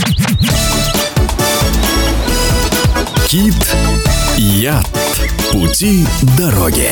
Кит-яд. Пути дороги.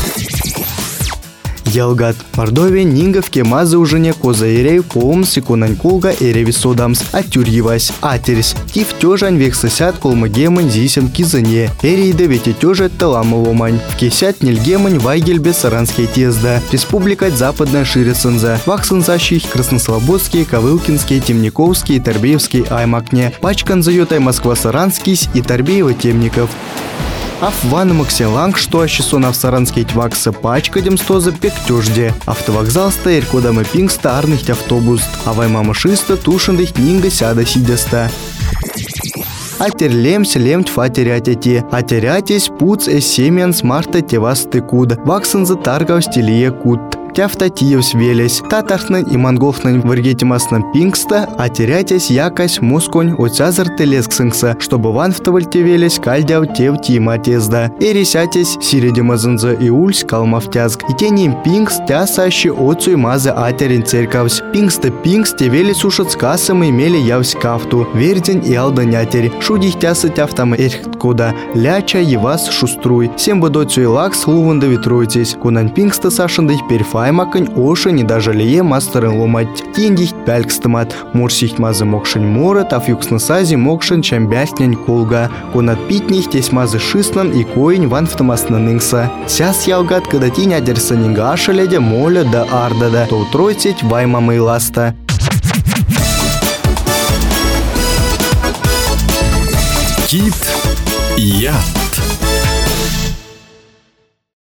Ялгат. Мордовия нинговке мазы уже не козаирей поум секунанькулга эревисодамс атюрьевась. Атерс. Тив тёжань век сосят колмагемань зисен кизане. Эрейда вети тёжа таламовомань. В кисят нильгемань вайгельбе саранские тезда. Республика Западная Ширицынза. Вахсынзащих Краснослободские, Ковылкинские, Темниковские, Торбеевские аймакне. Пачкан заютай Москва-Саранский и Торбеева Темников. Афван Максиланг, что ащесонав саранский тьвакса пачка демстоза пектёжде. Автовокзал стоит кодам и пингста арных автобус. А ваймама шиста тушендых нинга сяда сидеста. Атерлемс лемть фатерятяти. Атерятись пуц эсемен смарта тевасты куд. Ваксенза таргав стилия куд. Тяфтатиев свелись, татарснын и монголфнын варгетимаснын пингста, а терятясь якась мусконь оцязар телесксыңса, чтобы ванфтоваль тевелись кальдяв тев тима тезда. Эрисятясь сиредимазынза и ульс калмавтязг. И теним пингс тясащи оцуй мазы атерин церковс. Пингста пингс тевелись ушат скасам и имели явсь кафту. Вердень и алданятери. Шудих тясы тяфтам эрхткода. Ляча евас шуструй. Всем бодоцуй лакс луванда ветруйтесь. Кунан пингста сашандых перфа Аймакань оша не даже лие мастерын ломать. Тиндих пялькстамат. Мурсих мазы мокшень мора, таф юкснасази мокшень чамбяхнень колга. Конат питних тесь мазы шиснан и коень ванфтамаснаныңса. Сяс ялгат, когда тинь адерсанинга ашалядя моля да ардада. То утройцеть ваймамы ласта. Кит-яд.